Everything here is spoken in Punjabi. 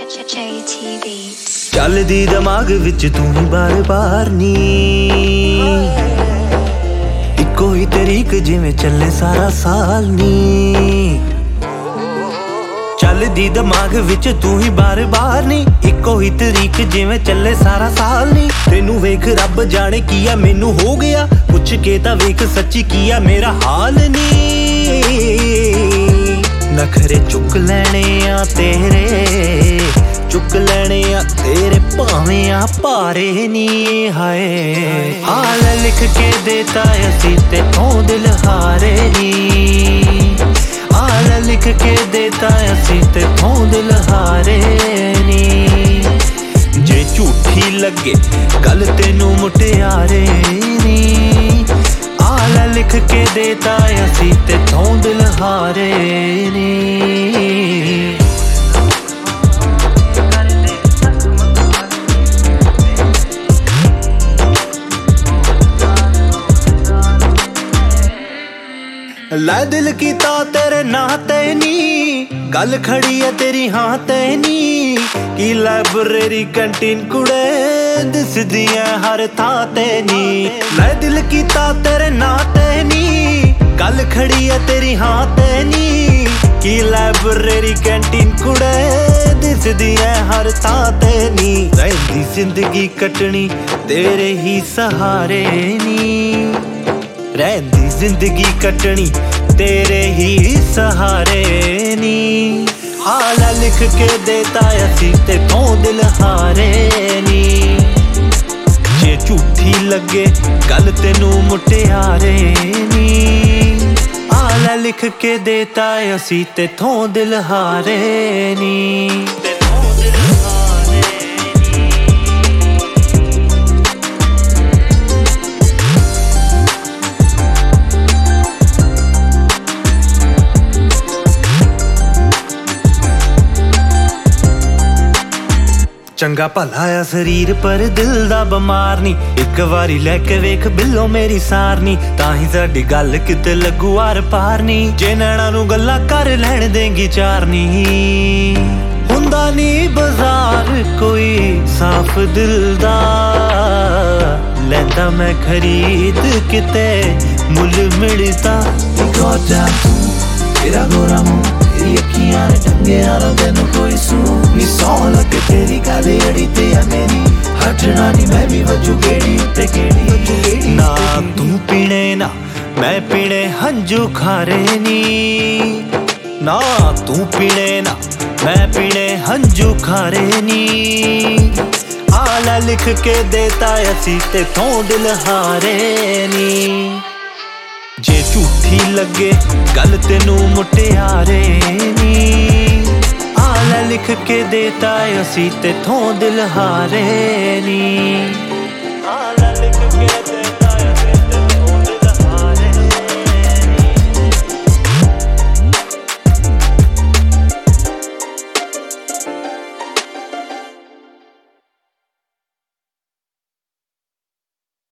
JT Beats ਚੱਲਦੀ ਦਿਮਾਗ ਵਿੱਚ ਤੂੰ ਹੀ ਬਾਰ-ਬਾਰ ਨੀ ਇੱਕੋ ਹੀ ਤਰੀਕ ਜਿਵੇਂ ਚੱਲੇ ਸਾਰਾ ਸਾਲ ਨੀ ਚੱਲਦੀ ਦਿਮਾਗ ਵਿੱਚ ਤੂੰ ਹੀ ਬਾਰ-ਬਾਰ ਨੀ ਇੱਕੋ ਹੀ ਤਰੀਕ ਜਿਵੇਂ ਚੱਲੇ ਸਾਰਾ ਸਾਲ ਨੀ ਤੈਨੂੰ ਵੇਖ ਰੱਬ ਜਾਣੇ ਕੀ ਆ ਮੈਨੂੰ ਹੋ ਗਿਆ ਪੁੱਛ ਕੇ ਤਾਂ ਵੇਖ ਸੱਚੀ ਕੀ ਆ ਮੇਰਾ ਹਾਲ ਨੀ ਨਖਰੇ ਚੁੱਕ ਲੈਣੇ ਆ ਤੇਰੇ ਚੁੱਕ ਲੈਣੇ ਆ ਤੇਰੇ ਭਾਵੇਂ ਆ ਭਾਰੇ ਨੀ ਹਾਏ ਹਾਲ ਲਿਖ ਕੇ ਦੇਤਾ ਅਸੀਂ ਤੇਥੋਂ ਦਿਲ ਹਾਰੇ ਨੀ ਹਾਲ ਲਿਖ ਕੇ ਦੇਤਾ ਅਸੀਂ ਤੇਥੋਂ ਦਿਲ ਹਾਰੇ ਨੀ ਜੇ ਝੂਠੀ ਲੱਗੇ ਗੱਲ ਤੈਨੂੰ ਮੁਟਿਆਰੇ ਨੀ ਹਾਲ ਲਿਖ ਕੇ ਦੇਤਾ ਅਸੀਂ ਤੇਥੋਂ ਦਿਲ ਹਾਰੇ ਨੀ ਲੈ ਦਿਲ ਕੀਤਾ ਤੇਰੇ ਨਾਂ ਤੇ ਨੀ ਗੱਲ ਖੜੀ ਐ ਤੇਰੀ ਹਾਂ ਤੇ ਨੀ ਕੀ ਲਾਇਬ੍ਰੇਰੀ ਕੰਟੀਨ ਕੁੜੇ ਦਿਸਦੀਆਂ ਹਰ ਥਾਂ ਤੇ ਨੀ ਲੈ ਦਿਲ ਕੀਤਾ ਤੇਰੇ ਨਾਂ ਤੇ ਨੀ ਗੱਲ ਖੜੀ ਐ ਤੇਰੀ ਹਾਂ ਤੇ ਨੀ ਕੀ ਲਾਇਬ੍ਰੇਰੀ ਕੰਟੀਨ ਕੁੜੇ ਦਿਸਦੀਆਂ ਹਰ ਥਾਂ ਤੇ ਨੀ ਰਹਿੰਦੀ ਜ਼ਿੰਦਗੀ ਕੱਟਣੀ ਤੇਰੇ ਹੀ ਸਹਾਰੇ ਨੀ ਰਹਿੰਦੀ ਜ਼ਿੰਦਗੀ ਕੱਟਣੀ ਤੇਰੇ ਹੀ ਸਹਾਰੇ ਨੀ ਹਾਲ ਲਿਖ ਕੇ ਦੇਤਾ ਅਸੀਂ ਤੇਥੋਂ ਦਿਲ ਹਾਰੇ ਨੀ ਜੇ ਝੂਠੀ ਲੱਗੇ ਗੱਲ ਤੈਨੂੰ ਮੁਟਿਆਰੇ ਨੀ ਹਾਲ ਲਿਖ ਕੇ ਦੇਤਾ ਅਸੀਂ ਤੇਥੋਂ ਦਿਲ ਹਾਰੇ ਨੀ ਚੰਗਾ ਭਲਾ ਆ ਸਰੀਰ ਪਰ ਦਿਲ ਦਾ ਬਿਮਾਰ ਨੀ ਇੱਕ ਵਾਰੀ ਲੈ ਕੇ ਵੇਖ ਬਿੱਲੋ ਮੇਰੀ ਸਾਰ ਨੀ ਤਾਂ ਹੀ ਸਾਡੀ ਗੱਲ ਕਿਤੇ ਲੱਗੂ ਆਰ ਪਾਰ ਨੀ ਜੇ ਨੈਣਾ ਨੂੰ ਗੱਲਾਂ ਕਰ ਲੈਣ ਦੇਂਗੀ ਚਾਰ ਨੀ ਹੁੰਦਾ ਨੀ ਬਾਜ਼ਾਰ ਕੋਈ ਸਾਫ਼ ਦਿਲ ਦਾ ਲੈਂਦਾ ਮੈਂ ਖਰੀਦ ਕਿਤੇ ਮੁੱਲ ਮਿਲਦਾ ਗੋਡਾ ਤੇਰਾ ਗੋਰਾ ਮੂੰਹ ਤੇਰੀ ਅੱਖੀਆਂ ਨੇ ਟੰਗਿਆ ਨਾ ਤੈਨੂੰ ਕੋਈ ਸੂ ਨੀ ਸੌਂ ਲੱਗੇ ਤੇਰੀ ਗੱਲ ਅੜੀ ਤੇ ਆ ਮੇਰੀ ਹਟਣਾ ਨੀ ਮੈਂ ਵੀ ਵਜੂ ਗੇੜੀ ਉੱਤੇ ਗੇੜੀ ਨਾ ਤੂੰ ਪੀਣੇ ਨਾ ਮੈਂ ਪੀਣੇ ਹੰਝੂ ਖਾਰੇ ਨੀ ਨਾ ਤੂੰ ਪੀਣੇ ਨਾ ਮੈਂ ਪੀਣੇ ਹੰਝੂ ਖਾਰੇ ਨੀ ਹਾਲ ਲਿਖ ਕੇ ਦੇਤਾ ਅਸੀਂ ਤੇਥੋਂ ਦਿਲ ਹਾਰੇ ਨੀ ਜੇ ਝੂਠੀ ਲੱਗੇ ਗੱਲ ਤੈਨੂੰ ਮੁਟਿਆਰੇ ਨੀ ਹਾਲ ਲਿਖ ਕੇ ਦੇਤਾ ਅਸੀਂ ਤੇਥੋਂ ਦਿਲ ਹਾਰੇ ਨੀ